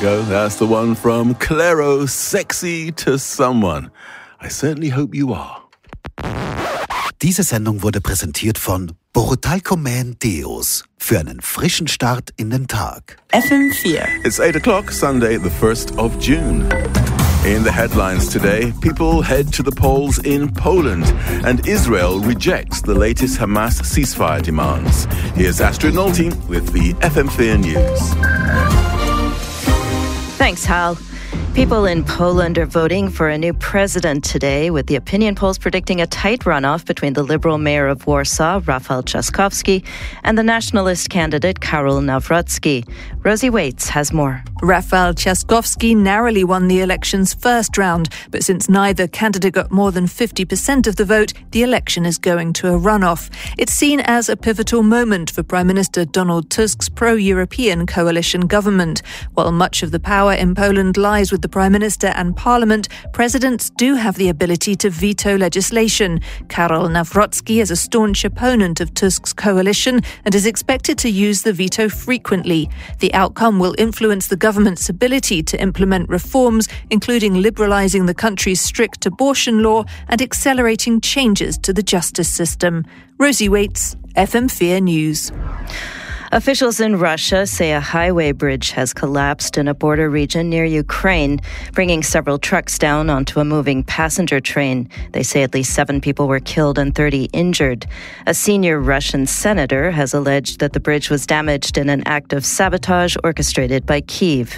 go. That's the one from Clairo, Sexy to Someone. I certainly hope you are. Diese Sendung wurde präsentiert von Borutalco Man Deos für einen frischen Start in den Tag. FM4. It's 8 o'clock, Sunday, the 1st of June. In the headlines today, people head to the polls in Poland and Israel rejects the latest Hamas ceasefire demands. Here's Astrid Nolte with the FM4 News. Thanks, Hal. People in Poland are voting for a new president today, with the opinion polls predicting a tight runoff between the Liberal mayor of Warsaw, Rafał Trzaskowski, and the nationalist candidate, Karol Nawrocki. Rosie Waits has more. Rafał Trzaskowski narrowly won the election's first round, but since neither candidate got more than 50% of the vote, the election is going to a runoff. It's seen as a pivotal moment for Prime Minister Donald Tusk's pro-European coalition government. While much of the power in Poland lies with the Prime Minister and Parliament, presidents do have the ability to veto legislation. Karol Nawrocki is a staunch opponent of Tusk's coalition and is expected to use the veto frequently. The outcome will influence the government's ability to implement reforms, including liberalising the country's strict abortion law and accelerating changes to the justice system. Rosie Waits, FM4 News. Officials in Russia say a highway bridge has collapsed in a border region near Ukraine, bringing several trucks down onto a moving passenger train. They say at least 7 people were killed and 30 injured. A senior Russian senator has alleged that the bridge was damaged in an act of sabotage orchestrated by Kyiv.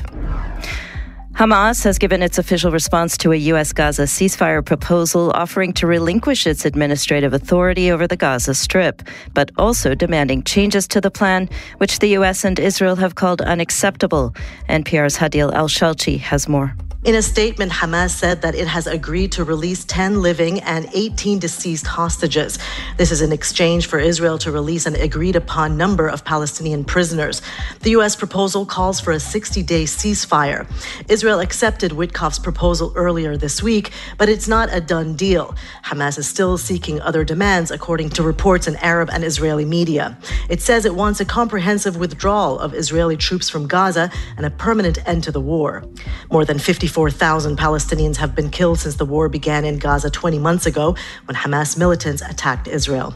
Hamas has given its official response to a U.S. Gaza ceasefire proposal offering to relinquish its administrative authority over the Gaza Strip, but also demanding changes to the plan, which the U.S. and Israel have called unacceptable. NPR's Hadil Al-Shalchi has more. In a statement, Hamas said that it has agreed to release 10 living and 18 deceased hostages. This is in exchange for Israel to release an agreed-upon number of Palestinian prisoners. The U.S. proposal calls for a 60-day ceasefire. Israel accepted Witkoff's proposal earlier this week, but it's not a done deal. Hamas is still seeking other demands, according to reports in Arab and Israeli media. It says it wants a comprehensive withdrawal of Israeli troops from Gaza and a permanent end to the war. More than 54,000 Palestinians have been killed since the war began in Gaza 20 months ago when Hamas militants attacked Israel.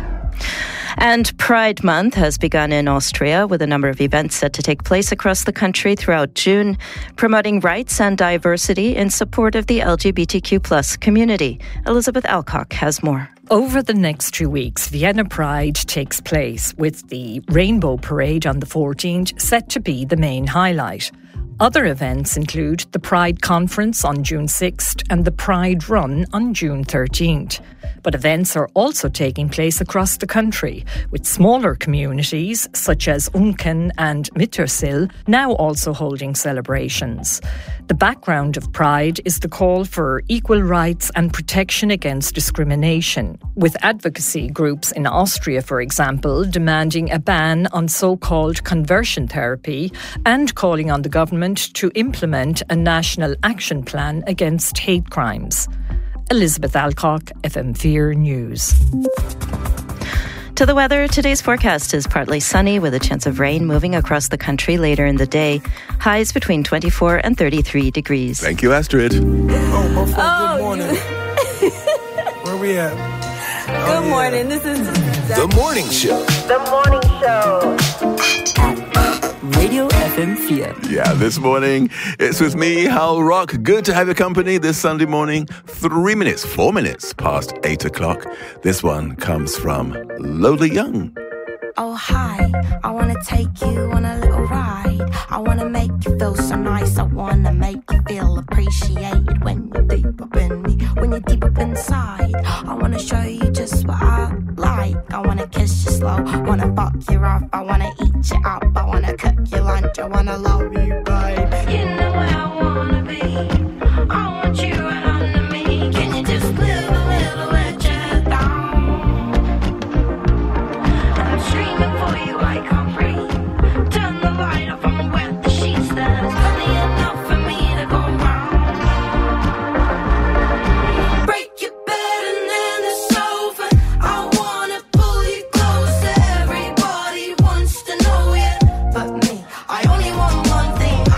And Pride Month has begun in Austria, with a number of events set to take place across the country throughout June, promoting rights and diversity in support of the LGBTQ+ community. Elizabeth Alcock has more. Over the next 2 weeks, Vienna Pride takes place, with the Rainbow Parade on the 14th set to be the main highlight. Other events include the Pride Conference on June 6th and the Pride Run on June 13th. But events are also taking place across the country, with smaller communities such as Unken and Mittersill now also holding celebrations. The background of Pride is the call for equal rights and protection against discrimination, with advocacy groups in Austria, for example, demanding a ban on so-called conversion therapy and calling on the government to implement a national action plan against hate crimes. Elizabeth Alcock, FM4 News. To the weather, today's forecast is partly sunny with a chance of rain moving across the country later in the day. Highs between 24 and 33 degrees. Thank you, Astrid. Good morning. Where we at? Good morning. This is The Morning Show. The Morning Show. Radio FM4. Yeah, this morning it's with me, Hal Rock. Good to have your company this Sunday morning. 4 minutes past 8 o'clock. This one comes from Lola Young. Oh, hi, I wanna take you on a little ride. I wanna make you feel so nice. I wanna make you feel appreciated when you're deep up in me, when you're deep up inside. I wanna show you just what I like. I wanna kiss you slow, wanna fuck you rough. I wanna eat you up, I wanna cook you lunch. I wanna love you, babe. You know what I wanna be. I want you right under me. Can you just live a little bit just down? I'm screaming for you, I can't breathe. Turn the light off, I'm wet the sheets. There's plenty enough for me to go round. Break your bed and then the sofa. I wanna pull you closer. Everybody wants to know you, but me, I only want one thing.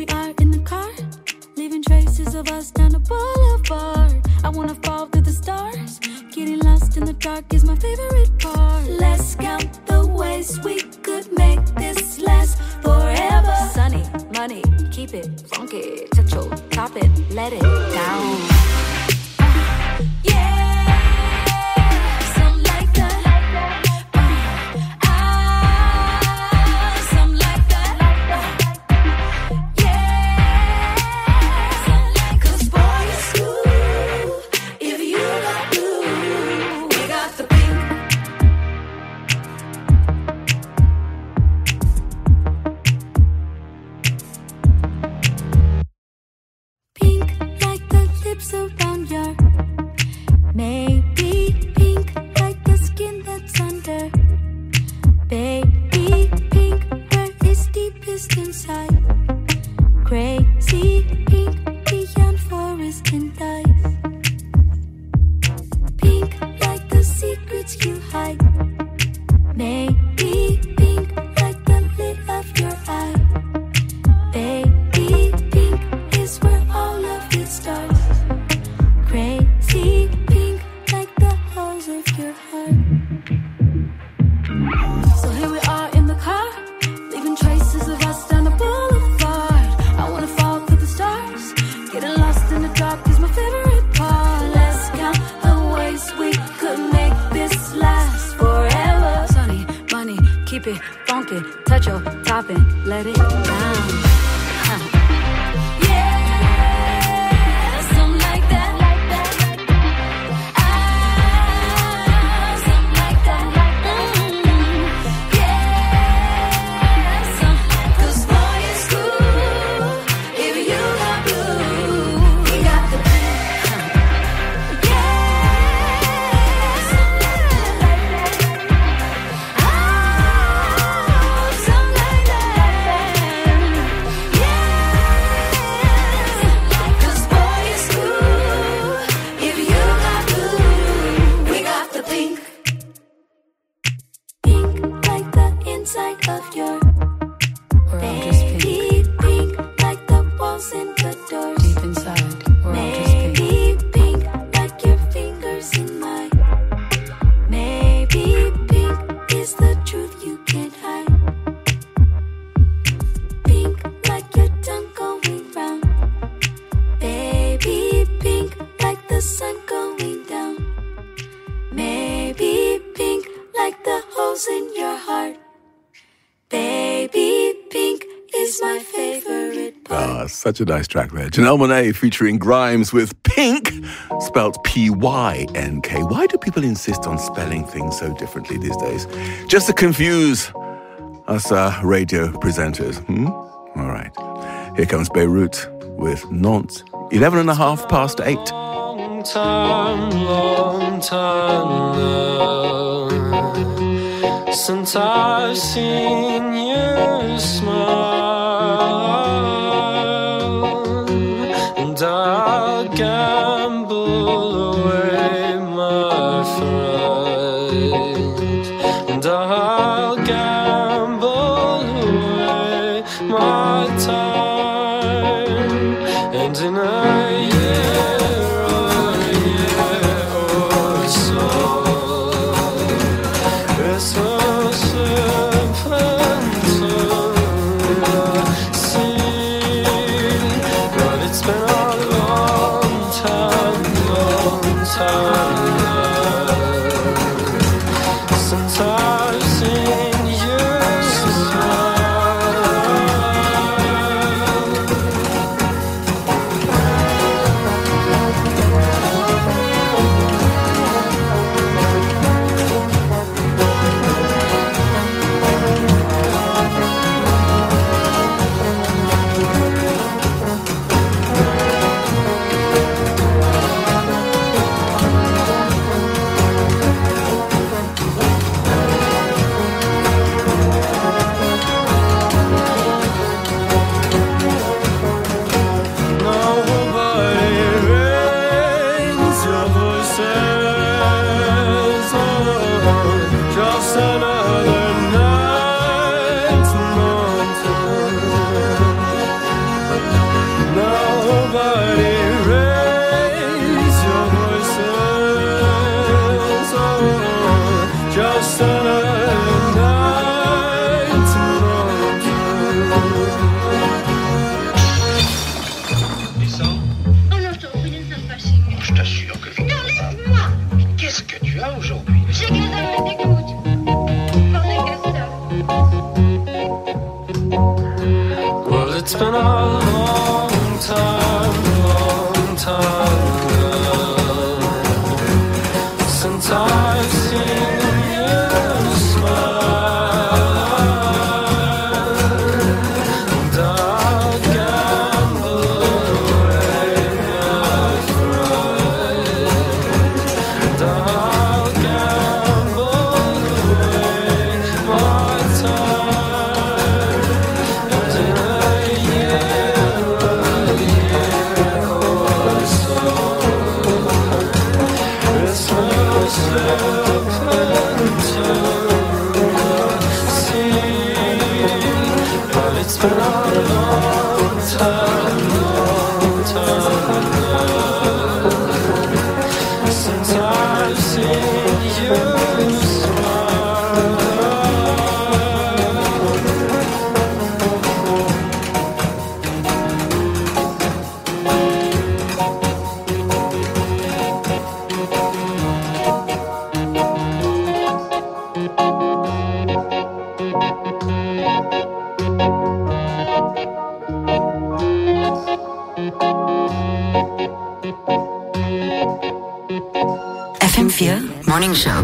are in the car, leaving traces of us down the boulevard. I wanna fall through the stars, getting lost in the dark is my favorite part. Let's count the ways we could make this last forever. Sunny, money, keep it funky, touch your top it, let it down. Around your maybe pink like the skin that's under. Baby pink where it's deepest inside. Crazy pink beyond forest and ice. Pink like the secrets you hide. Maybe pink like the lid of your eye. Baby pink is where all of it starts. Crazy pink like the holes of your heart. So here we are in the car, leaving traces of us down the boulevard. I wanna fall through the stars, getting lost in the dark is my favorite part. Let's count the ways we could make this last forever. Sunny, money, keep it funky, touch your top and let it down. Such a nice track there. Janelle Monáe featuring Grimes with Pink, spelt P-Y-N-K. Why do people insist on spelling things so differently these days? Just to confuse us radio presenters. All right. Here comes Beirut with Nantes. 8:11. Long time now, since I've seen you smile. I'll gamble away my fright, and I'll gamble away my time, and in a year or so, it's so simple to see, but it's been since I've seen you Since I've seen you FM4 Morning Show.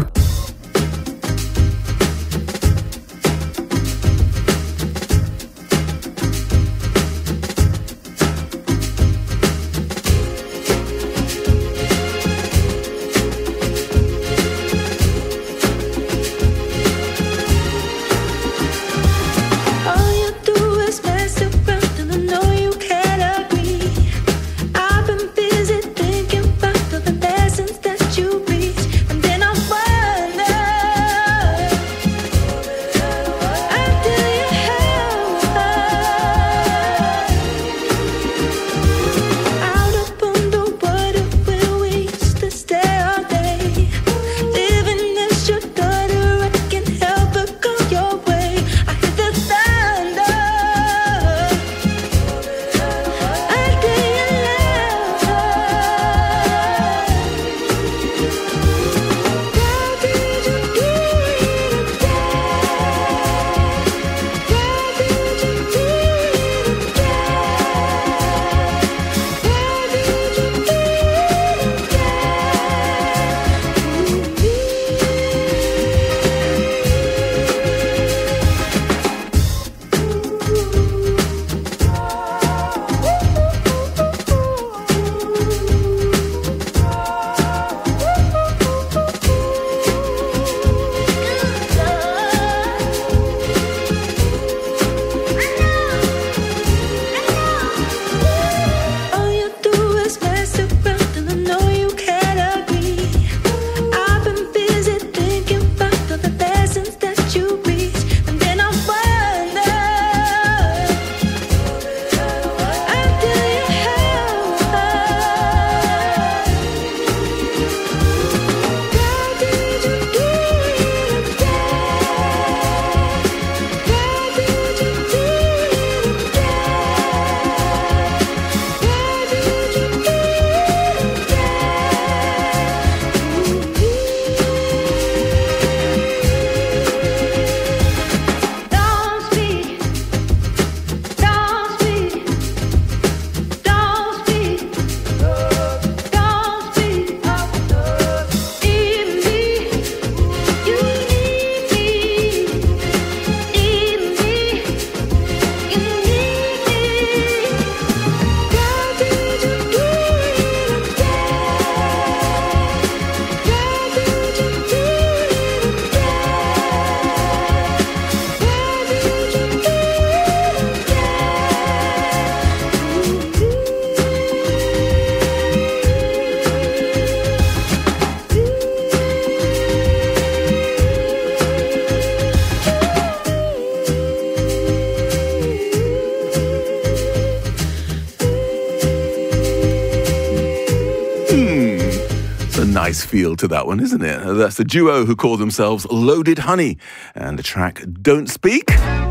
Nice feel to that one, isn't it? That's the duo who call themselves Loaded Honey and the track Don't Speak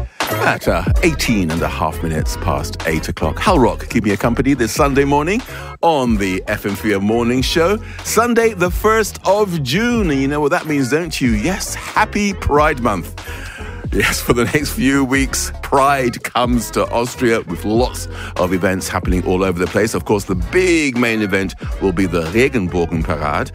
at 18 and a half minutes past 8 o'clock. Hal Rock keeping you company this Sunday morning on the FM4 Morning Show. Sunday, the 1st of June. And you know what that means, don't you? Yes, happy Pride Month. Yes, for the next few weeks, Pride comes to Austria with lots of events happening all over the place. Of course, the big main event will be the Regenbogenparade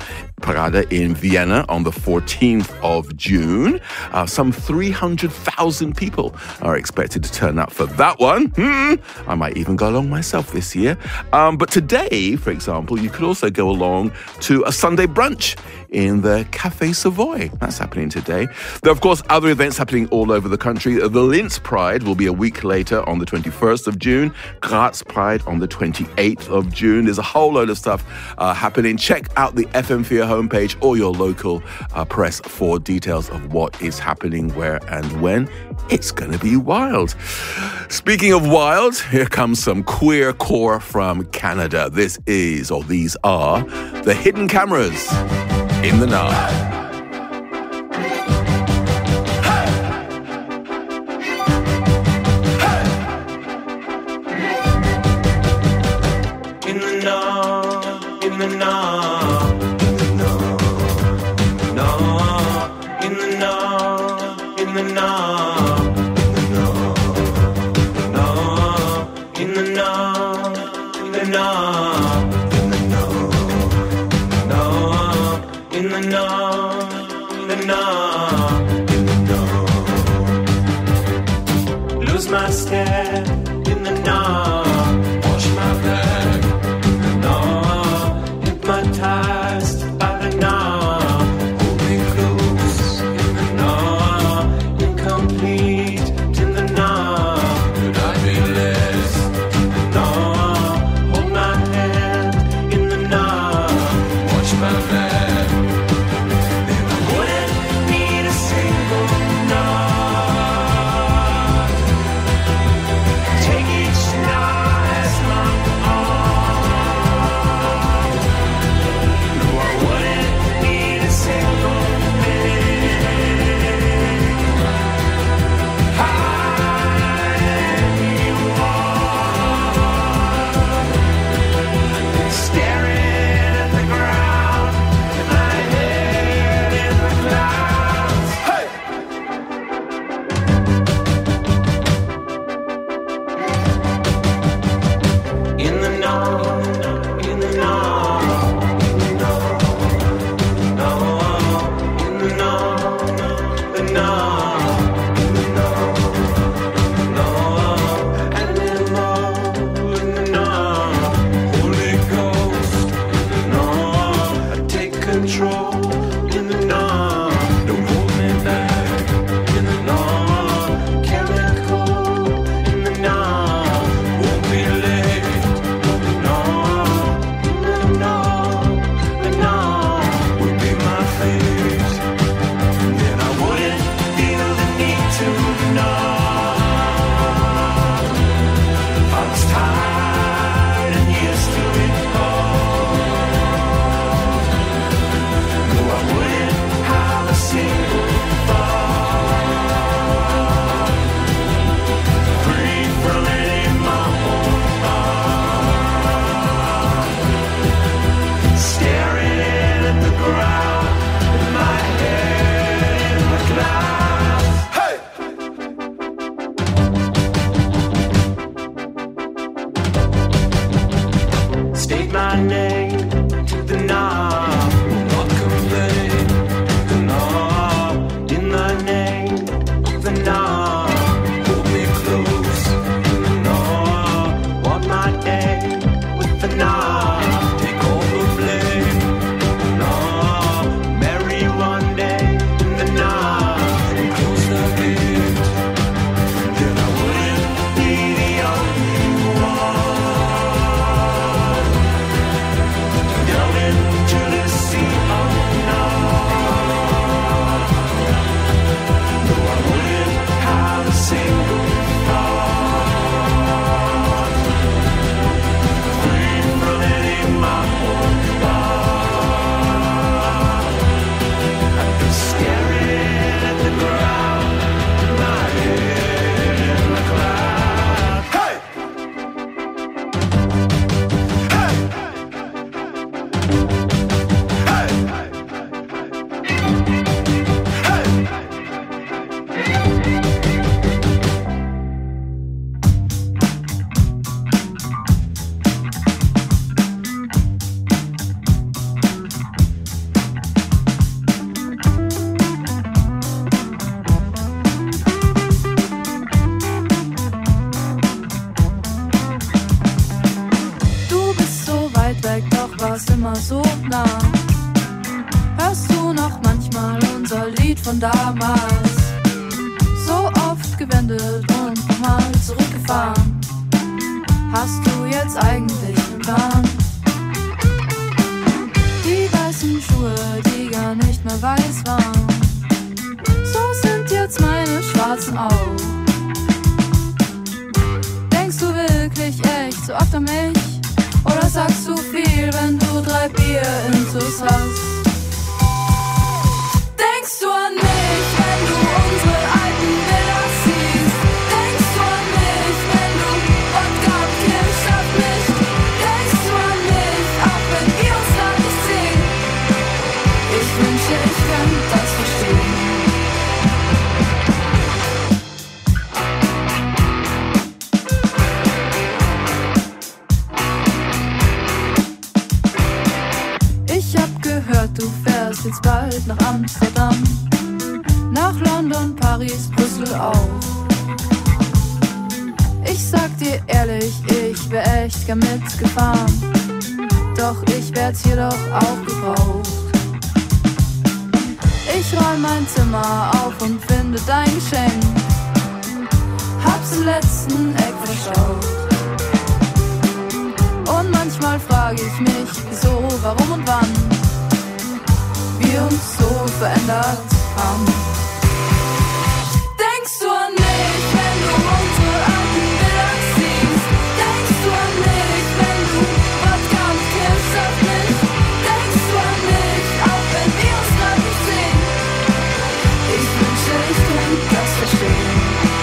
in Vienna on the 14th of June. Some 300,000 people are expected to turn up for that one. I might even go along myself this year. But today, for example, you could also go along to a Sunday brunch in the Café Savoy. That's happening today. There are, of course, other events happening all over the country. The Linz Pride will will be a week later on the 21st of June. Graz Pride on the 28th of June. There's a whole load of stuff happening. Check out the FM4 homepage or your local press for details of what is happening, where and when. It's going to be wild. Speaking of wild, here comes some queer core from Canada. These are the Hidden Cameras in the Night. Lose my step in the night, wash my back in the night, hypnotized by the night, hold me close in the night, incomplete in the night, could I be less in the night, hold my hand in the night, wash my back. immer so nah. Hörst du noch manchmal unser Lied von damals? So oft gewendet und nochmal zurückgefahren. Hast du jetzt eigentlich einen Plan? Die weißen Schuhe, die gar nicht mehr weiß waren, so sind jetzt meine schwarzen auch. Denkst du wirklich echt so oft an mich? Oder sagst du viel, wenn du 3 Bier intus hast? Denkst du an mich, wenn du unsere alten Villas siehst? Denkst du an mich, wenn du Wodka und Kirsch auf mich? Denkst du an mich, auch wenn wir uns grad nicht sehen? Ich wünsche, ich könnte das verstehen. Ich hab gehört, du fährst jetzt bald nach Amsterdam, nach London, Paris, Brüssel auch. Ich sag dir ehrlich, ich wär echt gern mitgefahren, doch ich werd's hier doch auch gebraucht. Ich räum mein Zimmer auf und finde dein Geschenk, hab's im letzten Eck verstaut. Und manchmal frag ich mich, wieso, warum und wann wir uns so verändert haben. Denkst du an mich, wenn du unsere alten Villas siehst? Denkst du an mich, wenn du Wodka und Kirsch auf mich? Denkst du an mich, auch wenn wir uns grad nicht sehen? Ich wünsche, ich könnte das verstehen.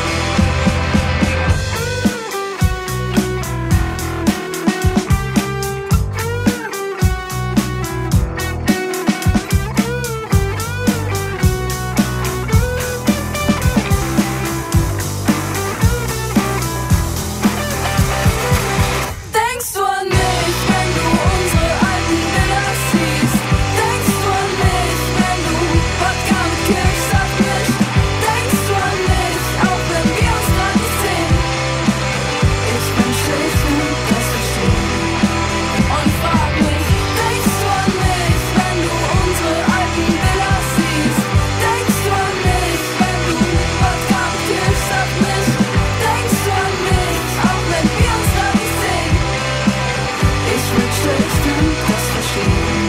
Denkst du an mich, wenn du unsere alten Villas siehst? Denkst du an mich, wenn du Wodka und Kirsch auf mich? Denkst du an mich, auch wenn wir uns grad nicht sehen? Ich wünsche, ich könnte das verstehen. Und frag mich, denkst du an mich, wenn du unsere alten Villas siehst? Denkst du an mich, wenn du Wodka und Kirsch auf mich? Denkst du an mich, auch wenn wir uns grad nicht sehen? Ich wünschte, ich könnte das verstehen.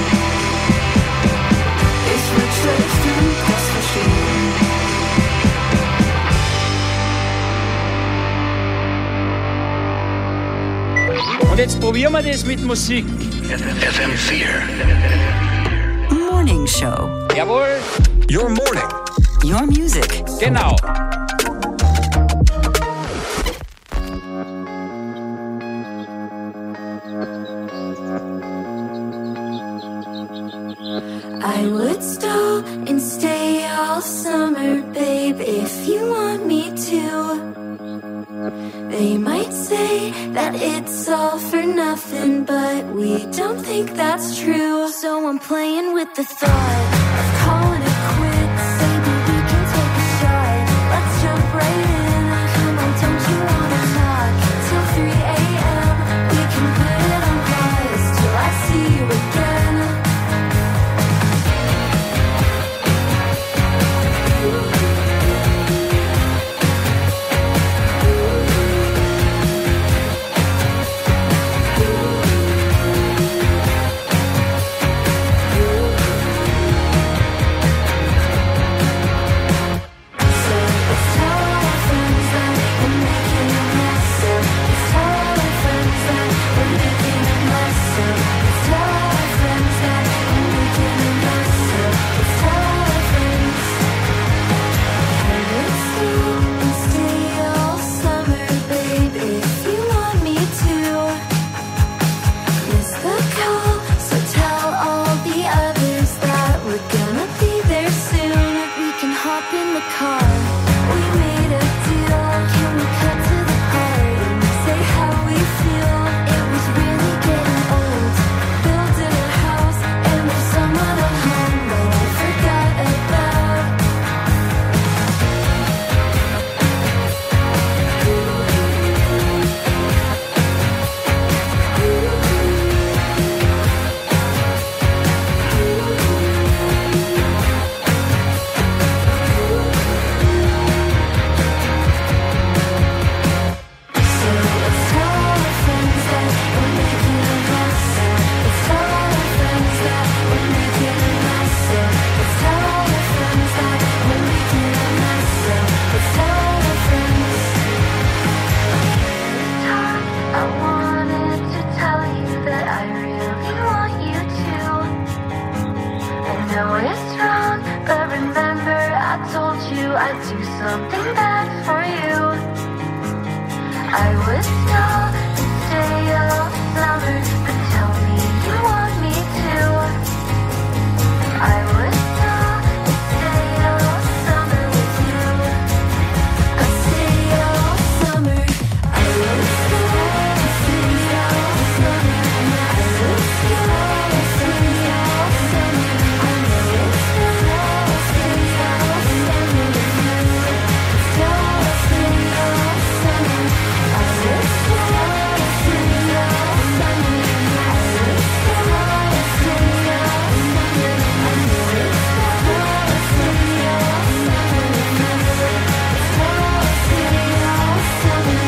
Ich wünschte, ich könnte das verstehen. Und jetzt probieren wir das mit Musik. FM4. Morning Show. Jawohl. Your morning. Your music. Genau. I would stall and stay all summer, babe, if you want me to. They might say that it's all for nothing, but we don't think that's true. So I'm playing with the thought of calling it quits. Maybe we can take a shot. Let's jump right in. Come on, don't you wanna talk till 3 a.m.? We can put it on pause till I see you again. I'd do something bad for you. I would stop and stay all summer, but tell me you want me to. I would stop and stay all summer with you. I'd stay all summer. I would stop and stay all summer. I would stop and stay all summer. I would stop and stay all summer with you. Stop and stay all summer. I would stop and stay all summer. I would stop and stay all summer. I would stop and stay all summer with you. Stop and stay all summer.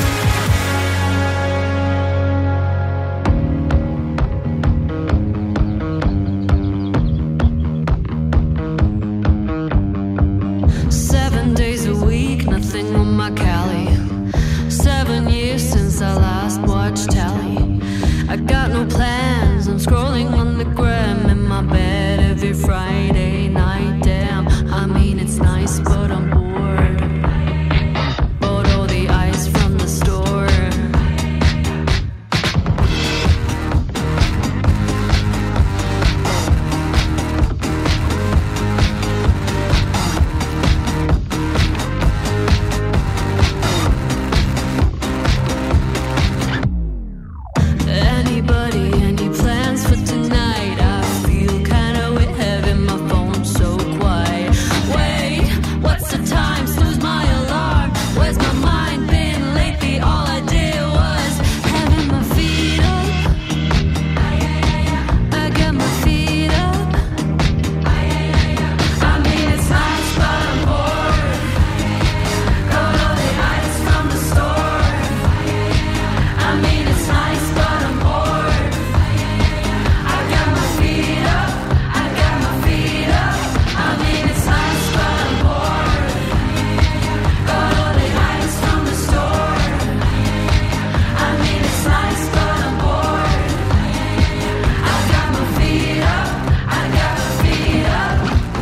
Seven days a week, nothing on my Cali. 7 years since I last watched telly. I got no plans, I'm scrolling on the gram in my bed every Friday night. Damn, I mean it's nice, but I'm bored. Bought all the ice from the store. Anybody, any plans for tonight? I feel kinda with having my phone so quiet. Wait, what's the time? Snooze my alarm. Where's my mind been lately? All I did was having my feet up. I got my feet up. I mean it's nice, but I'm bored. Got all the ice from the store. I mean it's nice, but I'm bored. I got my feet up. I got my feet up. I mean it's nice, but I'm bored. Got all the ice from the store. I mean it's nice, but I'm bored. I got my feet up. I got my feet up.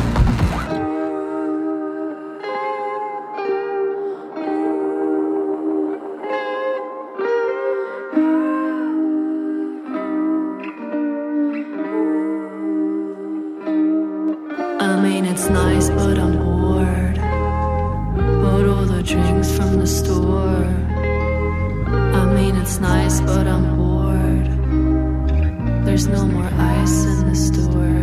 I mean it's nice, but I'm bored. Bought all the drinks from the store. I mean it's nice, but I'm bored. There's no more ice in the store.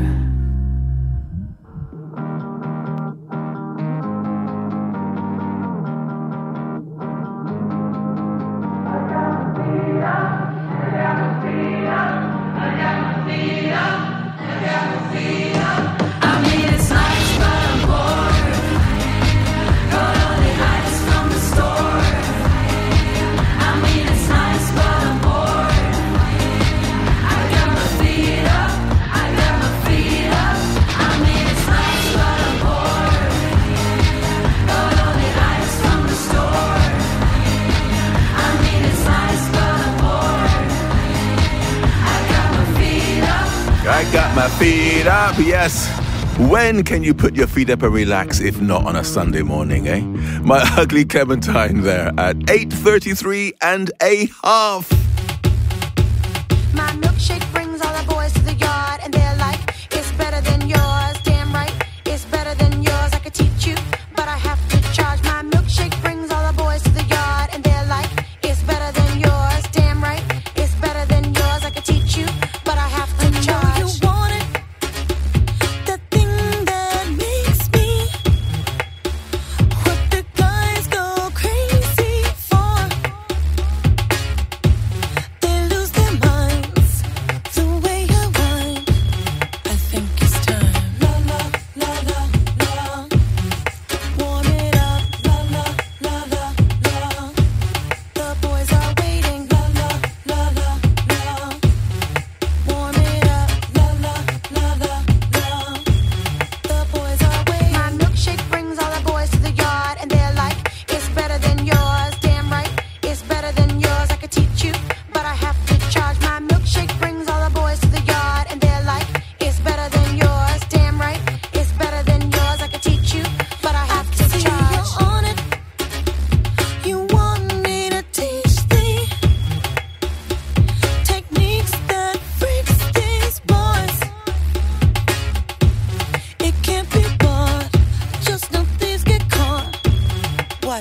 I mean it's nice, but I'm bored. Got all the ice from the store. I mean it's nice, but I'm bored. I got my feet up. I got my feet up. I mean it's nice, but I'm bored. Got all the ice from the store. I mean it's nice, but I'm bored. I got my feet up. I got my feet up, yes. When can you put your feet up and relax if not on a Sunday morning, eh? My ugly Clementine there at 8:33 and a half. My milkshake brings all the boys to the yard, and they're like, it's better than yours. Damn right, it's better than yours. I could teach you, but I have to charge. My milkshake brings all the boys to the yard, and they're like, it's better than yours. Damn right, it's better than yours. I could teach you, but I have to charge. You want it, the thing that makes me what the guys go crazy for.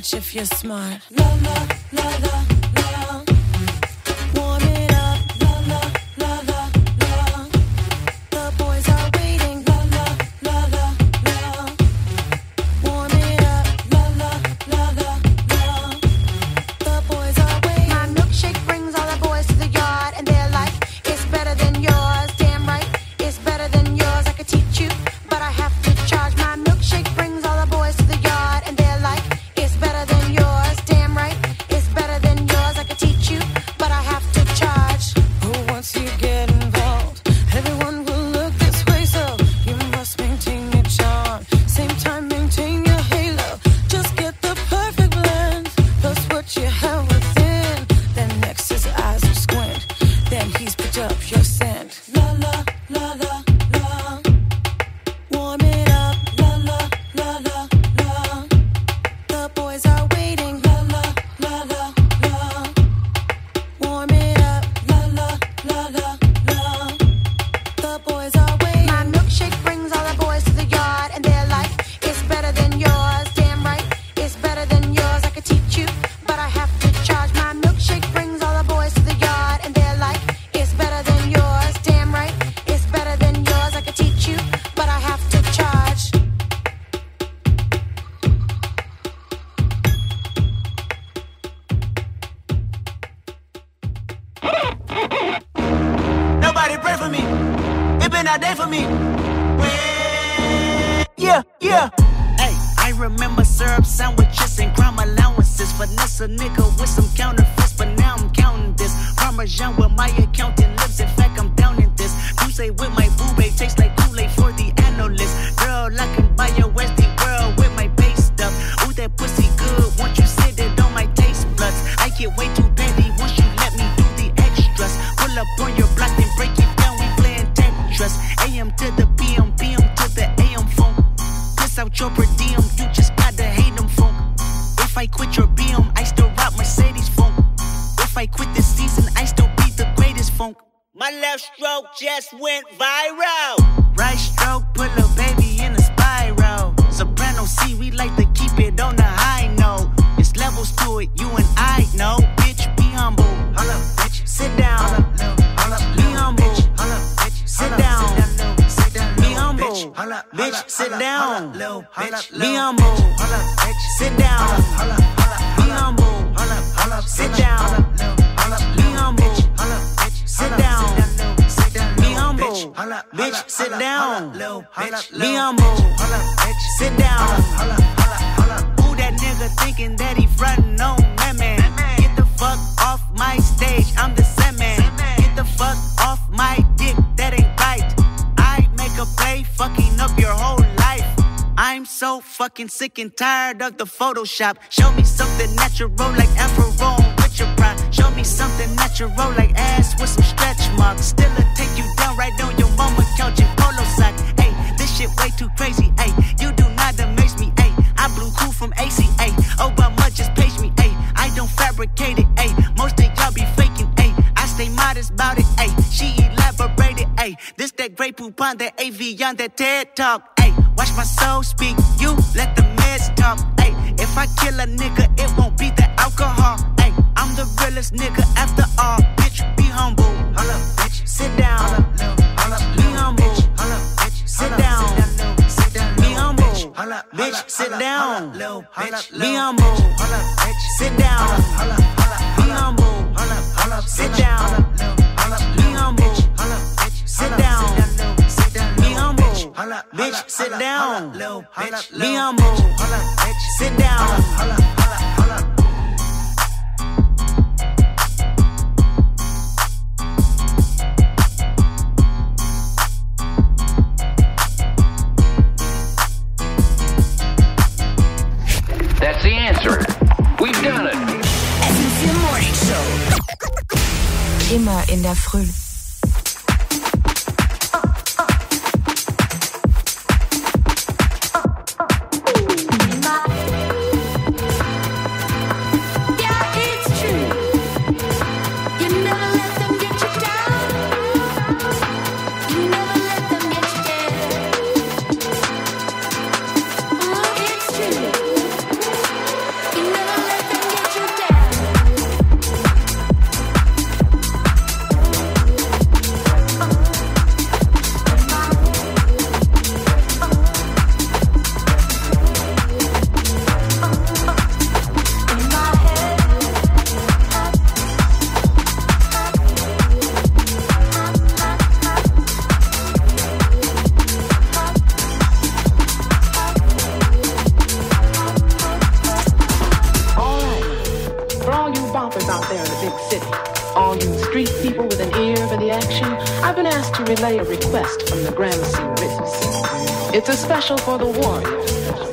much if you're smart. La la la la la. Warm it up. La la la la la. The boys are waiting. La la la la la. Warm it up. La la la la la. The boys are waiting. My milkshake brings all the boys to the yard, and they're like, it's better than yours. Damn right, it's better than yours. I could teach you, but I have to charge. My milkshake brings all the boys to the yard, and they're like, it's better than yours. Damn right, it's better than yours. I could teach you, but I have to charge. Oh, once you get involved, everyone will look this way, so you must maintain your charm. Same time, maintain your halo. Just get the perfect blend, plus what you have within. Then next his eyes will squint, then he's picked up your scent. La la la la la. Warm it up. La la la la la. The boys are waiting. La la la la la. Warm it up. La la la la la. The boys are waiting. My milkshake brings all the boys to the yard, and they're like, it's better than yours. Damn right, it's better than yours. I could teach you, but I have to charge. My milkshake brings all the boys to the yard, and they're like, it's better than yours. Damn right, it's better than yours. I could teach you, but I have to charge. Nobody pray for me. It been a day for me. Yeah, yeah. Hey, I remember syrup sandwiches and crime allowances. Finesse a nigga with some counterfeits, but now I'm counting this. Parmesan where my accountant lives. In fact, I'm down in this. You say with my boo babe tastes like Kool-Aid for the analyst. Girl, I can buy your Westie world with my base stuff. Ooh, that pussy good. Once you sit it on my taste buds, I get way too petty once you let me do the extras. Pull up on your block and break it down. We playing Tetris. AM to the PM, PM to the AM phone. Piss out your per diem, you just gotta hate them funk. If I quit your BM, I still rock Mercedes funk. If I quit this season, I still be the greatest funk. My left stroke just went viral. Right stroke put a baby in a spiral. Soprano C, we like to keep it on the high note. It's levels to it, you and I know. Bitch, be humble. Holla, bitch. Sit down. Be humble. Sit down. Be humble. Bitch, sit down. Be humble. Sit down. Be humble. Sit down. Be humble. Sit down. Be humble. Bitch, sit down. Be humble. Sit down. Who that nigga thinking that he frontin' on man? Get the fuck off my stage, I'm the Sandman. Get the fuck off my dick, that ain't right. I make a play, fucking up your whole life. I'm so fucking sick and tired of the Photoshop. Show me something natural like Afro with your pride. Show me something natural like ass with some stretch marks. Still take you down right on your mama couch in polo sock. Hey, this shit way too crazy. Hey, you do not amaze me. Hey, I blew cool from ACA. Obama just page me. Hey, I don't fabricate it. Hey, most of y'all be faking. Hey, I stay modest about it. Hey, she elaborated. Hey, this that Grey Poupon, that AV on that TED Talk. Hey, watch my soul speak. You let the meds talk. Hey, if I kill a nigga, it won't be the alcohol. Hey, I'm the realest nigga after all. Bitch, be humble. Holla, bitch. Sit down. Be humble. Sit down. Be humble. Bitch, sit down. Be humble. Sit down. Be humble. Sit down. Be humble. Sit down. Be humble. Bitch, sit down. Be humble. Sit down. That's the answer. We've done it. FM4 Morning Show. Immer in der Früh. You know I've been asked to relay a request from the Gramercy Ridges. It's a special for the warriors.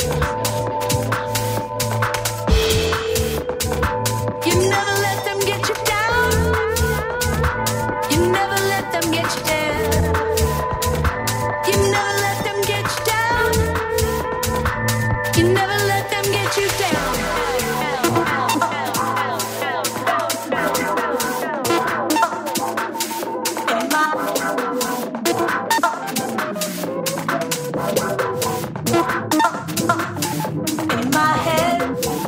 You never let them get you down. You never let them get you down. You never let them get you down. You never let them get you down. In my head.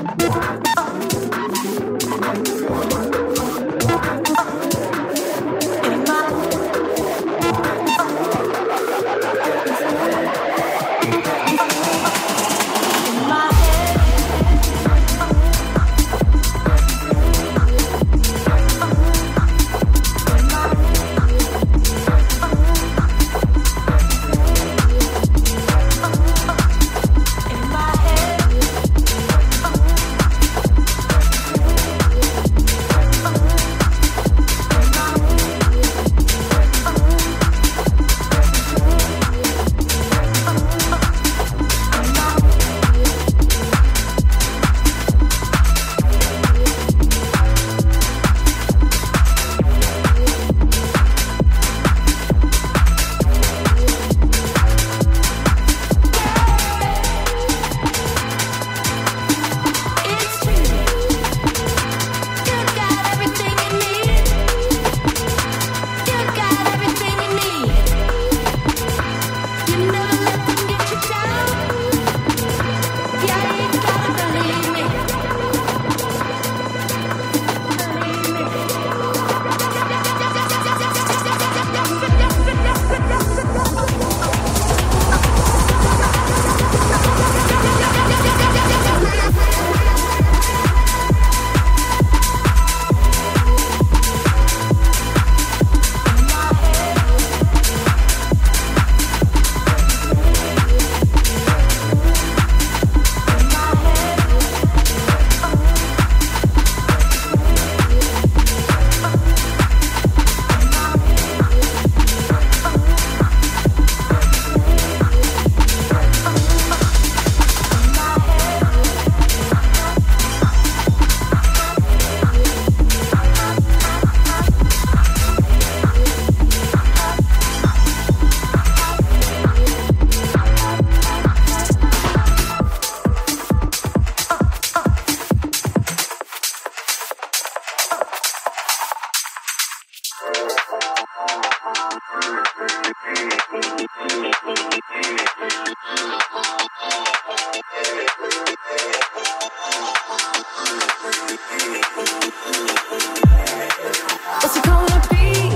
What's it gonna be?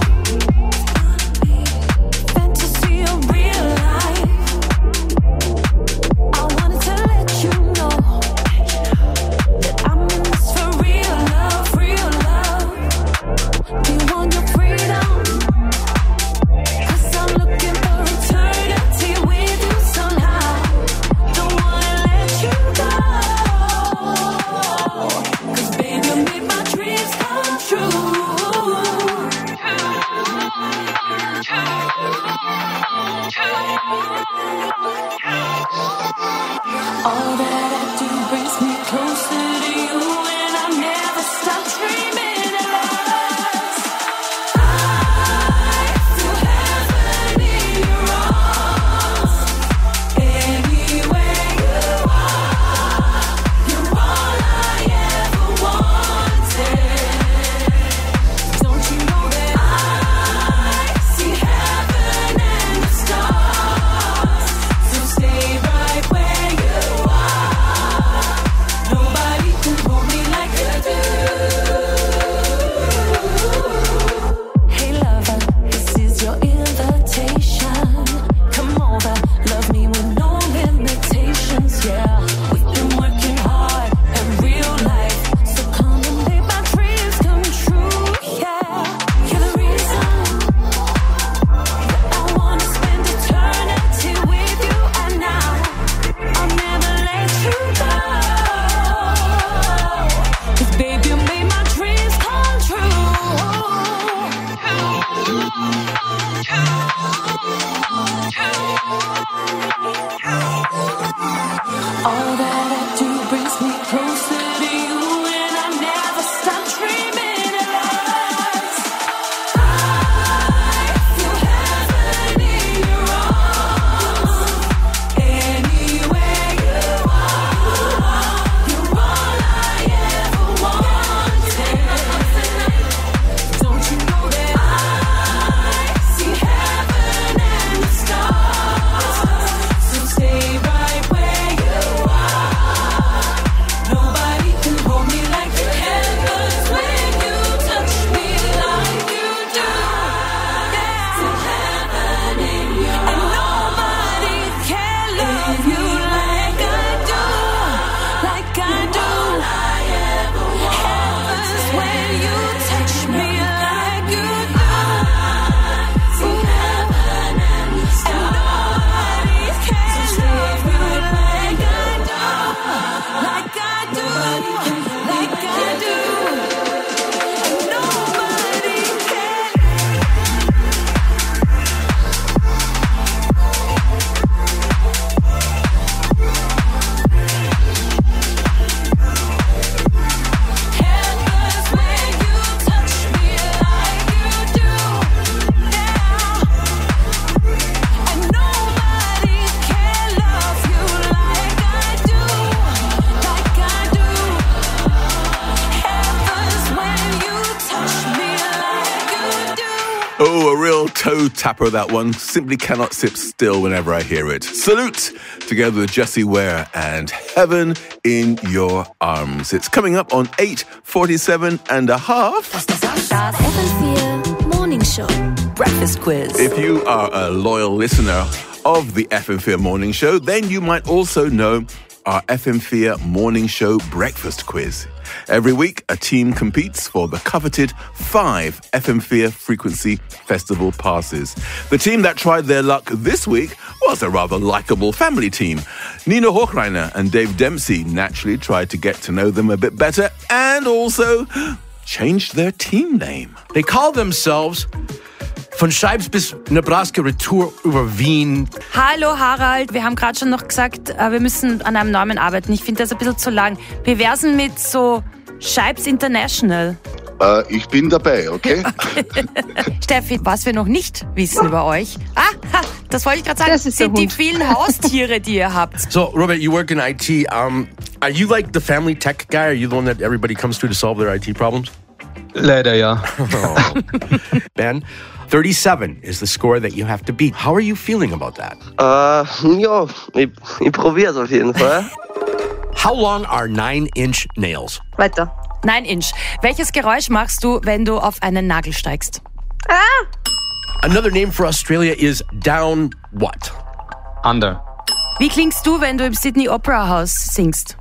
Fantasy or real life? I wanted to let you know that I'm in this for real love, real love. Do you want your freedom? 'Cause I'm looking for eternity with you somehow. Don't wanna let you go. 'Cause baby, you made my dreams come true. All that I do brings me closer to you, and I never stop dreaming of us. I feel heaven in your arms. Anywhere you are, you're all I ever wanted. Don't you know that I see heaven and the stars? So stay right where you are. Nobody can hold me like you can, 'cause when you touch me like you do, there's a heaven in your arms. And nobody can love you like I do, like I do. Heaven's when you touch me like you do. See heaven and the stars. Nobody can love you like I do, like I do, like I do. And nobody can. Heaven's when you touch me like you do now. And nobody can love you like I do, like I do. Heaven's when you touch me like you do. Oh, a real toe tapper, that one. Simply cannot sit still whenever I hear it. Salute, together with Jessie Ware and Heaven in Your Arms. It's coming up on 8:47 and a half. Das FM4 Morning Show. Breakfast Quiz. If you are a loyal listener of the FM4 Morning Show, then you might also know our FM4 Morning Show Breakfast Quiz. Every week, a team competes for the coveted 5 FM4 Frequency Festival passes. The team that tried their luck this week was a rather likeable family team. Nina Hochreiner and Dave Dempsey naturally tried to get to know them a bit better and also changed their team name. They call themselves Von Scheibs bis Nebraska Retour über Wien. Hallo Harald, wir haben gerade schon noch gesagt, wir müssen an einem Namen arbeiten. Ich finde das ein bisschen zu lang. Wie wär's denn mit so Scheibs International? Ich bin dabei, okay? Steffi, was wir noch nicht wissen über euch. Das wollte ich gerade sagen. Das ist sind der die Hund. vielen Haustiere, die ihr habt. So, Robert, you work in IT. Are you like the family tech guy? Are you the one that everybody comes to solve their IT problems? Leider, ja. Oh. Ben, 37 is the score that you have to beat. How are you feeling about that? Ja, ich probiere es auf jeden Fall. How long are 9-inch nails? Weiter. 9-inch. Welches Geräusch machst du, wenn du auf einen Nagel steigst? Another name for Australia is down what? Under. Wie klingst du, wenn du im Sydney Opera House singst?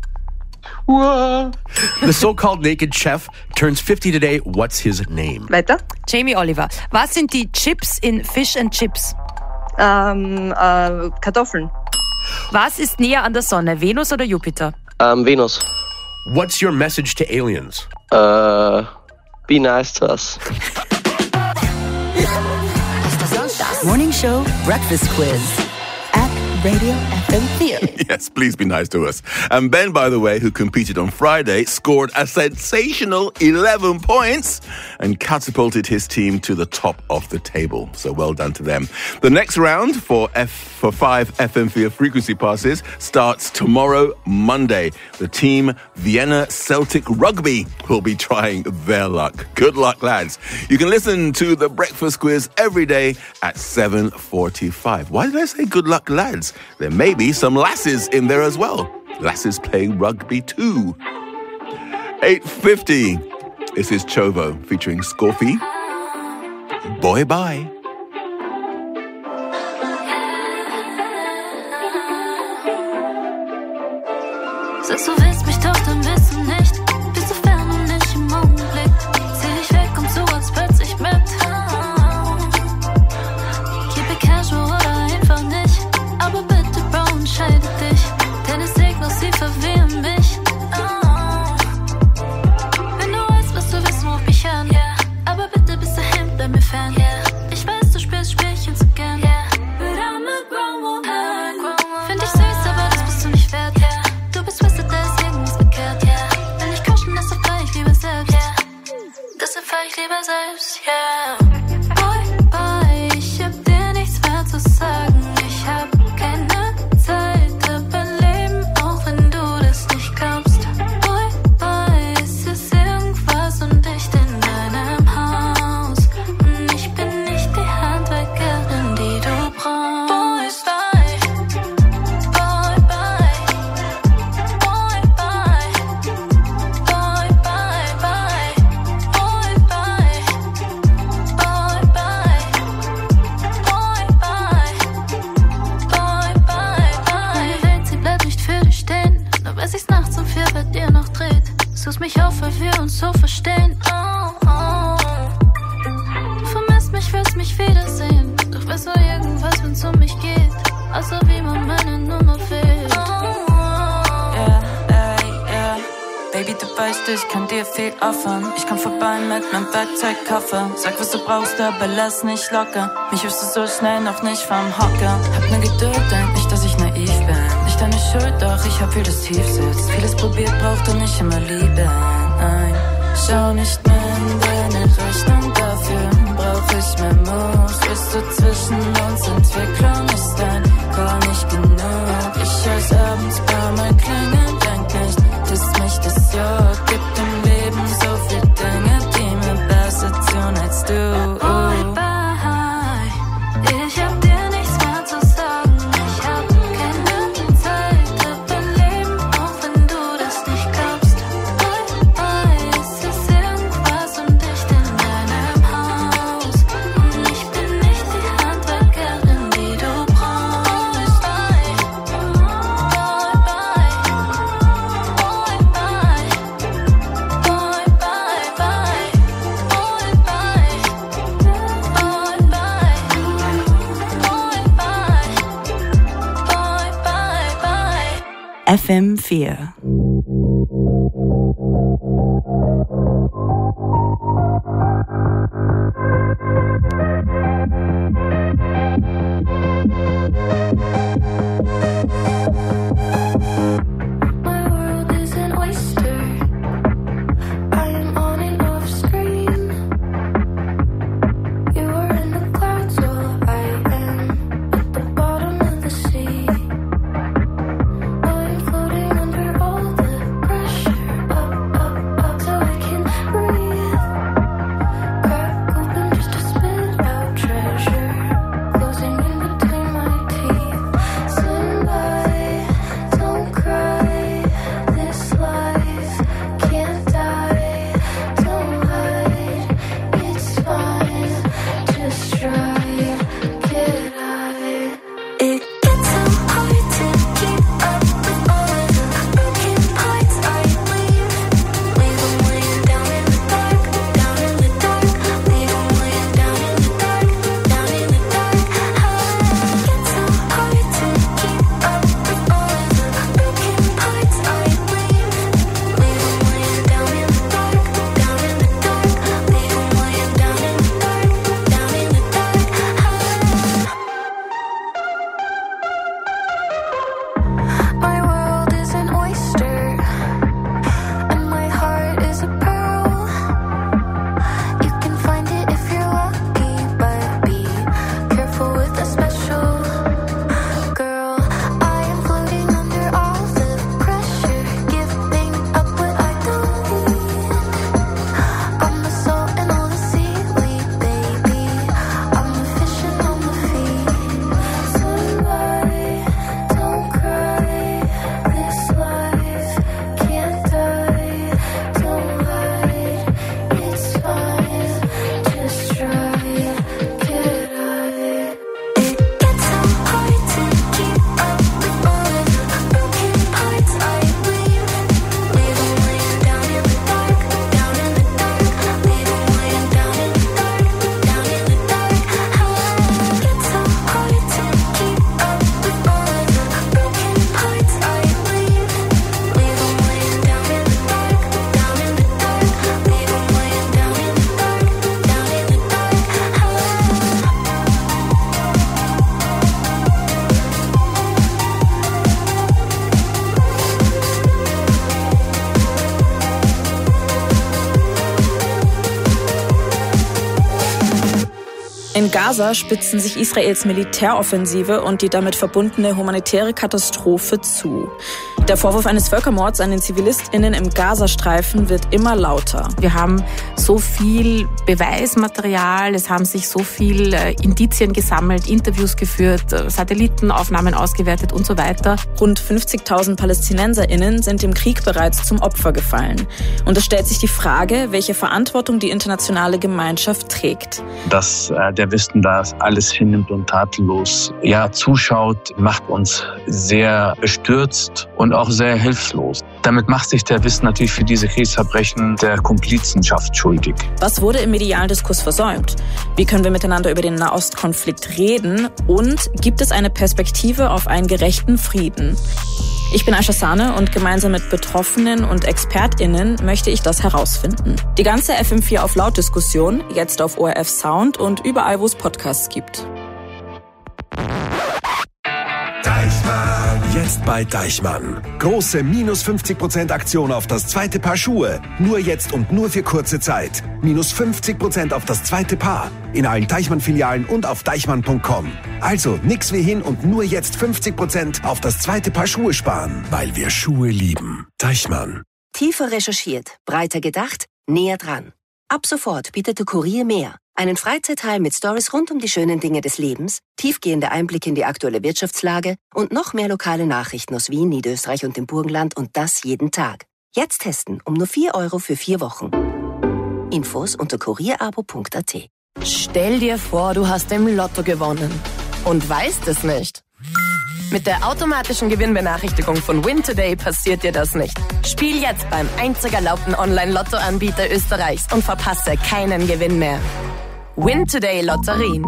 The so-called naked chef turns 50 today. What's his name? Weiter. Jamie Oliver. Was sind die Chips in Fish and Chips? Kartoffeln. Was ist näher an der Sonne, Venus oder Jupiter? Venus. What's your message to aliens? Be nice to us. Das Morning Show Breakfast Quiz at Radio FM4. Yes, please be nice to us. And Ben, by the way, who competed on Friday, scored a sensational 11 points and catapulted his team to the top of the table. So well done to them. The next round for 5 FM4 frequency passes starts tomorrow, Monday. The team Vienna Celtic Rugby will be trying their luck. Good luck, lads. You can listen to the breakfast quiz every day at 7:45. Why did I say good luck, lads? There may be some lasses in there as well. Lasses playing rugby too. 8:50. This is Chovo featuring Scorpy. Boy bye. Sagst du willst mich doch, dann bist du nicht. Bist du fern und nicht im Augenblick. Zieh dich weg und so als plötzlich mit. Keep it casual oder einfach nicht. Aber bitte, Bro, entscheide dich. Deine Signals, sie verwirren mich. Wenn du weißt, was du willst, ruf mich an. Aber bitte bis dahin, bleib mir fern. Ich weiß, du spürst ich kann dir viel offern. Ich komm vorbei mit nem Werkzeugkoffer. Sag, was du brauchst, aber lass nicht locker. Mich wirfst du so schnell noch nicht vom Hocker. Hab ne Geduld, denk nicht, dass ich naiv bin. Nicht deine Schuld, doch ich hab viel, das tief sitzt. Vieles probiert, braucht und nicht immer Liebe. Nein, schau nicht mehr in deine Richtung, dafür brauch ich mehr Moves. Bist du zwischen uns, Entwicklung ist dein Call nicht genug. Ich hör's abends bei mein Klingen, denk nicht, dass mich das juckt. Gibt im Leben so viel Dinge, die mir besser tun als du. Bye, bye. Ich hab dir nichts mehr zu sagen. Ich hab keine Zeit für dein Leben, auch wenn du das nicht glaubst. Bye, bye. Es ist irgendwas undicht in deinem Haus. Und ich bin nicht die Handwerkerin, die du brauchst. Bye, bye, bye. Bye, bye. Bye, bye, bye. FM4. My world is an oyster. I'm on and off screen. You are in the clouds while I am at the bottom of the sea. I'm floating under all the pressure, up, up, up, so I can breathe. Crack open just to spit out treasure, closing in between my teeth. Stand by, don't cry. This life can't die. Don't hide, it's fine. Just try, get high. It gets so hard to keep up with all of the broken parts I leave. Leave them laying down in the dark, down in the dark. Leave them laying down in the dark, down in the dark. It gets so hard to keep up with all of the broken parts I leave. Leave them laying down in the dark, down in the dark. Leave them laying down in the dark, down in the dark. My world is an oyster, and my heart is a pearl. You can find it if you're lucky, but be careful with the special girl. I am floating under all the pressure, giving up what I don't need. I'm the salt and all the seaweed, baby. I'm the fish and I'm the feed. Stand by, don't cry. This life can't die. Don't hide, it's fine. Just try, get high. It gets so hard to keep up with all of the broken parts I leave. Leave them laying down in the dark, down in the dark. Leave them laying down in the dark, down in the dark. It gets so hard to keep up with all of the broken parts I leave. Leave them laying down in the dark, down in the dark. Leave them laying down in the dark, down in the dark. In Gaza spitzen sich Israels Militäroffensive und die damit verbundene humanitäre Katastrophe zu. Der Vorwurf eines Völkermords an den ZivilistInnen im Gazastreifen wird immer lauter. Wir haben so viel Beweismaterial, es haben sich so viel Indizien gesammelt, Interviews geführt, Satellitenaufnahmen ausgewertet und so weiter. Rund 50.000 PalästinenserInnen sind im Krieg bereits zum Opfer gefallen. Und es stellt sich die Frage, welche Verantwortung die internationale Gemeinschaft trägt. Dass der Westen da alles hinnimmt und tatenlos zuschaut, macht uns sehr bestürzt und auch sehr hilflos. Damit macht sich der Westen natürlich für diese Kriegsverbrechen der Komplizenschaft schuldig. Was wurde im medialen Diskurs versäumt? Wie können wir miteinander über den Nahostkonflikt reden? Und gibt es eine Perspektive auf einen gerechten Frieden? Ich bin Aisha Sahne und gemeinsam mit Betroffenen und ExpertInnen möchte ich das herausfinden. Die ganze FM4 auf Laut-Diskussion, jetzt auf ORF Sound und überall, wo es Podcasts gibt. Deichmann. Jetzt bei Deichmann. Große minus 50% Aktion auf das zweite Paar Schuhe. Nur jetzt und nur für kurze Zeit. Minus 50% auf das zweite Paar. In allen Deichmann-Filialen und auf deichmann.com. Also nix wie hin und nur jetzt 50% auf das zweite Paar Schuhe sparen. Weil wir Schuhe lieben. Deichmann. Tiefer recherchiert, breiter gedacht, näher dran. Ab sofort bietet der Kurier mehr. Einen Freizeitteil mit Stories rund um die schönen Dinge des Lebens, tiefgehende Einblicke in die aktuelle Wirtschaftslage und noch mehr lokale Nachrichten aus Wien, Niederösterreich und dem Burgenland und das jeden Tag. Jetzt testen um nur 4 € für 4 Wochen. Infos unter kurierabo.at. Stell dir vor, du hast im Lotto gewonnen und weißt es nicht. Mit der automatischen Gewinnbenachrichtigung von Win Today passiert dir das nicht. Spiel jetzt beim einzig erlaubten Online-Lotto-Anbieter Österreichs und verpasse keinen Gewinn mehr. Win Today Lotterien.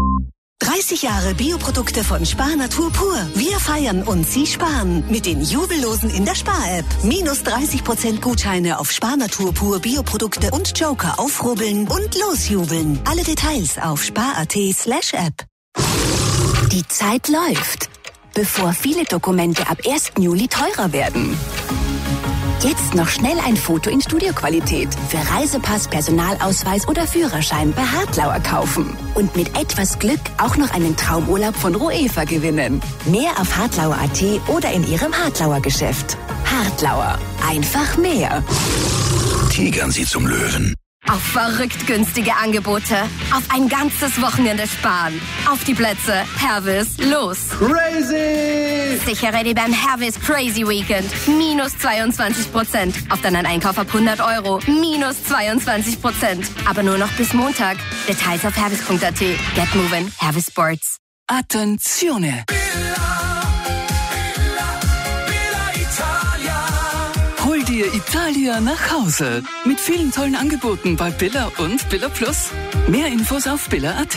30 Jahre Bioprodukte von Spar Natur pur. Wir feiern und Sie sparen mit den Jubellosen in der Spar-App. Minus 30% Gutscheine auf Spar Natur pur Bioprodukte und Joker aufrubbeln und losjubeln. Alle Details auf spar.at/app. Die Zeit läuft, bevor viele Dokumente ab 1. Juli teurer werden. Jetzt noch schnell ein Foto in Studioqualität für Reisepass, Personalausweis oder Führerschein bei Hartlauer kaufen. Und mit etwas Glück auch noch einen Traumurlaub von Roefa gewinnen. Mehr auf hartlauer.at oder in Ihrem Hartlauer Geschäft. Hartlauer. Einfach mehr. Tigern Sie zum Löwen. Auf verrückt günstige Angebote. Auf ein ganzes Wochenende sparen. Auf die Plätze. Hervis, los. Crazy! Sicher ready beim Hervis Crazy Weekend. Minus 22%. Auf deinen Einkauf ab 100 €. Minus 22%. Aber nur noch bis Montag. Details auf hervis.at. Get moving. Hervis Sports. Attenzione! Hol dir Italia nach Hause. Mit vielen tollen Angeboten bei Billa und Billa Plus. Mehr Infos auf billa.at.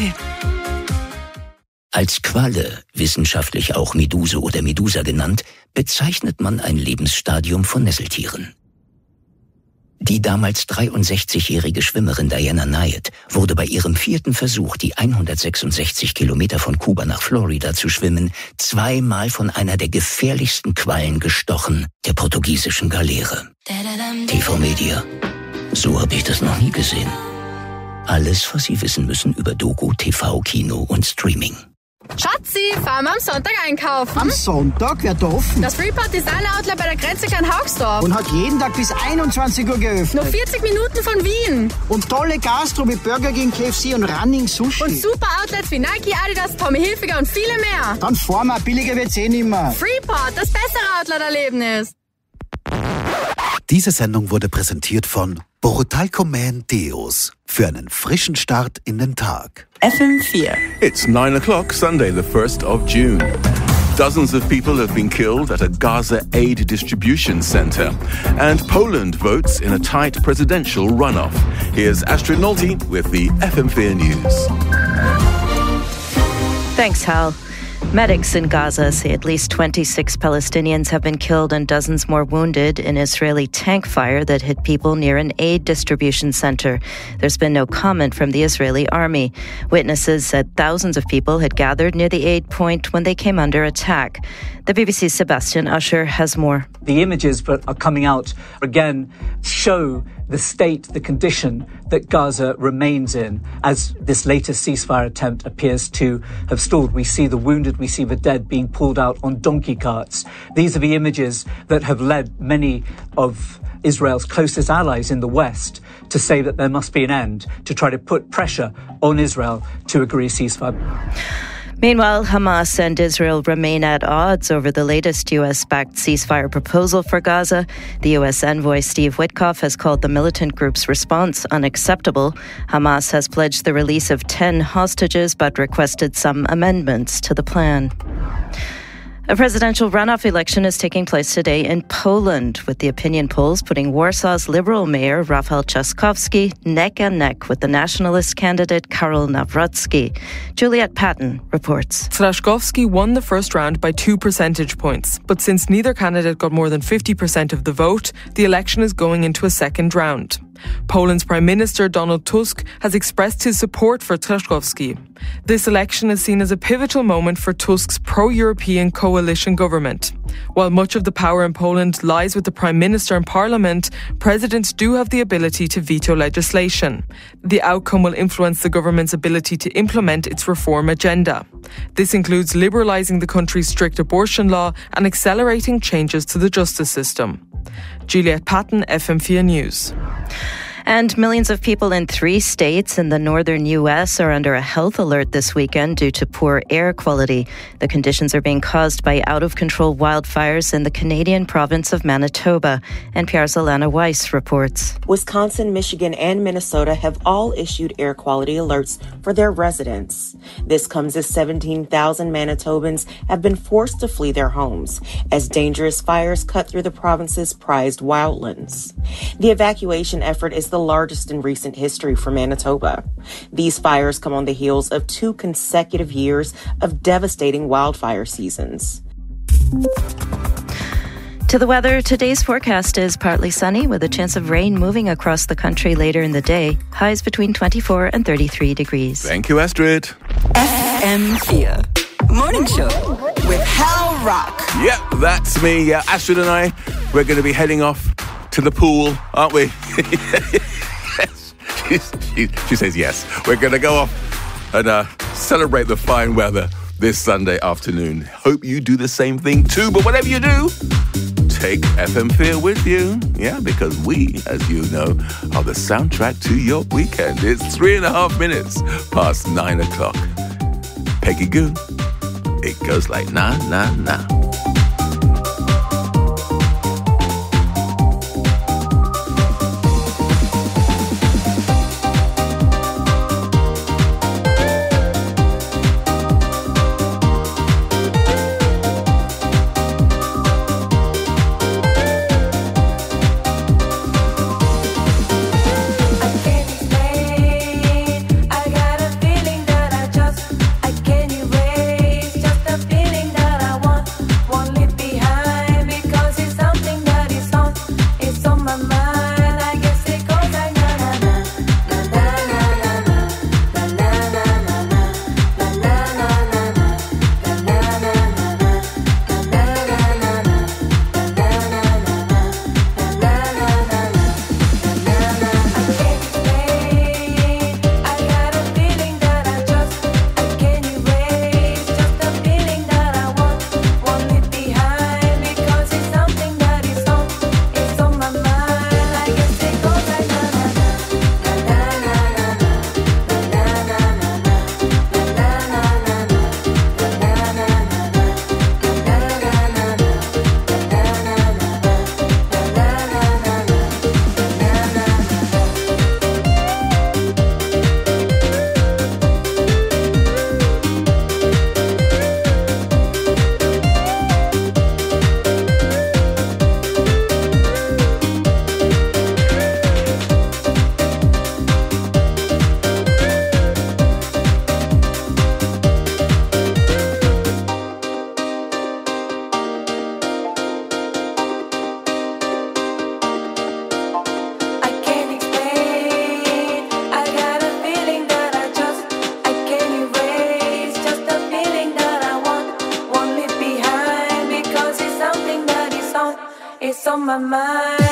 Als Qualle, wissenschaftlich auch Meduse oder Medusa genannt, bezeichnet man ein Lebensstadium von Nesseltieren. Die damals 63-jährige Schwimmerin Diana Nyatt wurde bei ihrem 4. Versuch, die 166 Kilometer von Kuba nach Florida zu schwimmen, 2-mal von einer der gefährlichsten Quallen gestochen, der portugiesischen Galeere. TV Media. So habe ich das noch nie gesehen. Alles, was Sie wissen müssen über Doku, TV, Kino und Streaming. Schatzi, fahren wir am Sonntag einkaufen? Am Sonntag? Wer da offen? Das Freeport Designer Outlet bei der Grenze Klein-Haugsdorf. Und hat jeden Tag bis 21 Uhr geöffnet. Nur 40 Minuten von Wien. Und tolle Gastro wie Burger King, KFC und Running Sushi. Und super Outlets wie Nike, Adidas, Tommy Hilfiger und viele mehr. Dann fahren wir, billiger wird's eh nimmer. Freeport, das bessere Outlet-Erlebnis. Diese Sendung wurde präsentiert von Borutalco Man Deos für einen frischen Start in den Tag. FM4. It's 9 o'clock, Sunday, the 1st of June. Dozens of people have been killed at a Gaza aid distribution center. And Poland votes in a tight presidential runoff. Here's Astrid Nolte with the FM4 News. Thanks, Hal. Medics in Gaza say at least 26 Palestinians have been killed and dozens more wounded in Israeli tank fire that hit people near an aid distribution center. There's been no comment from the Israeli army. Witnesses said thousands of people had gathered near the aid point when they came under attack. The BBC's Sebastian Usher has more. The images that are coming out again show the state, the condition that Gaza remains in as this latest ceasefire attempt appears to have stalled. We see the wounded, we see the dead being pulled out on donkey carts. These are the images that have led many of Israel's closest allies in the West to say that there must be an end, to try to put pressure on Israel to agree a ceasefire. Meanwhile, Hamas and Israel remain at odds over the latest U.S.-backed ceasefire proposal for Gaza. The U.S. envoy Steve Witkoff has called the militant group's response unacceptable. Hamas has pledged the release of 10 hostages but requested some amendments to the plan. A presidential runoff election is taking place today in Poland, with the opinion polls putting Warsaw's Liberal mayor Rafał Trzaskowski neck and neck with the nationalist candidate Karol Nawrocki. Juliette Patton reports. Trzaskowski won the first round by 2 percentage points, but since neither candidate got more than 50% of the vote, the election is going into a second round. Poland's Prime Minister Donald Tusk has expressed his support for Trzaskowski. This election is seen as a pivotal moment for Tusk's pro-European coalition government. While much of the power in Poland lies with the Prime Minister and Parliament, presidents do have the ability to veto legislation. The outcome will influence the government's ability to implement its reform agenda. This includes liberalising the country's strict abortion law and accelerating changes to the justice system. Juliette Patton, FM4 News. And millions of people in 3 states in the northern U.S. are under a health alert this weekend due to poor air quality. The conditions are being caused by out-of-control wildfires in the Canadian province of Manitoba. NPR's Alana Weiss reports. Wisconsin, Michigan, and Minnesota have all issued air quality alerts for their residents. This comes as 17,000 Manitobans have been forced to flee their homes as dangerous fires cut through the province's prized wildlands. The evacuation effort is the largest in recent history for Manitoba. These fires come on the heels of 2 consecutive years of devastating wildfire seasons. To the weather, today's forecast is partly sunny with a chance of rain moving across the country later in the day. Highs between 24 and 33 degrees. Thank you, Astrid. FM4 Morning Show with Hal Rock. Yep, that's me. Yeah, Astrid and I, we're going to be heading off to the pool, aren't we? Yes. She says yes. We're going to go off and celebrate the fine weather this Sunday afternoon. Hope you do the same thing too. But whatever you do, take FM4 with you. Yeah, because we, as you know, are the soundtrack to your weekend. It's 3.5 minutes past 9 o'clock. Peggy Goo. It goes like na, na, na. It's on my mind.